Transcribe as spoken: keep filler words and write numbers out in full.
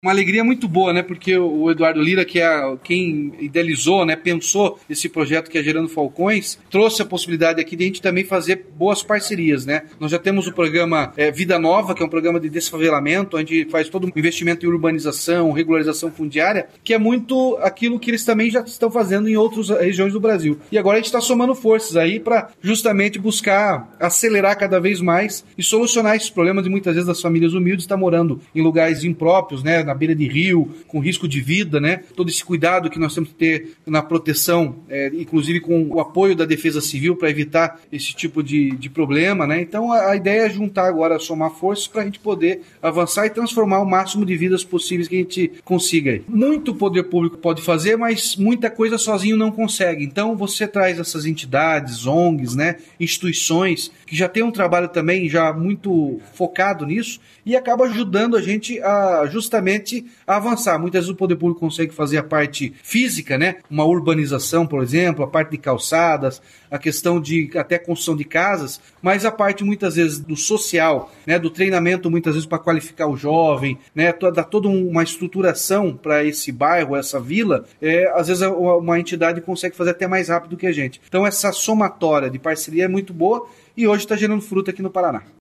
Uma alegria muito boa, né? Porque o Eduardo Lira, que é quem idealizou, né, pensou esse projeto que é Gerando Falcões, trouxe a possibilidade aqui de a gente também fazer boas parcerias, né? Nós já temos o programa é, Vida Nova, que é um programa de desfavelamento, onde faz todo um investimento em urbanização, regularização fundiária, que é muito aquilo que eles também já estão fazendo em outras regiões do Brasil. E agora a gente está somando forças aí para justamente buscar acelerar cada vez mais e solucionar esses problemas de muitas vezes das famílias humildes estar morando em lugares impróprios, né? Na beira de rio, com risco de vida, né? Todo esse cuidado que nós temos que ter na proteção, é, inclusive com o apoio da Defesa Civil para evitar esse tipo de, de problema, né? Então a, a ideia é juntar agora, somar forças para a gente poder avançar e transformar o máximo de vidas possíveis que a gente consiga. Muito poder público pode fazer, mas muita coisa sozinho não consegue. Então você traz essas entidades, O N Gs, né? Instituições que já tem um trabalho também já muito focado nisso e acaba ajudando a gente a justamente a avançar. Muitas vezes o poder público consegue fazer a parte física, né? Uma urbanização, por exemplo, a parte de calçadas, a questão de até construção de casas, mas a parte muitas vezes do social, né? Do treinamento muitas vezes para qualificar o jovem, né? Dar toda uma estruturação para esse bairro, essa vila, é, às vezes uma entidade consegue fazer até mais rápido que a gente. Então essa somatória de parceria é muito boa e hoje está gerando fruto aqui no Paraná.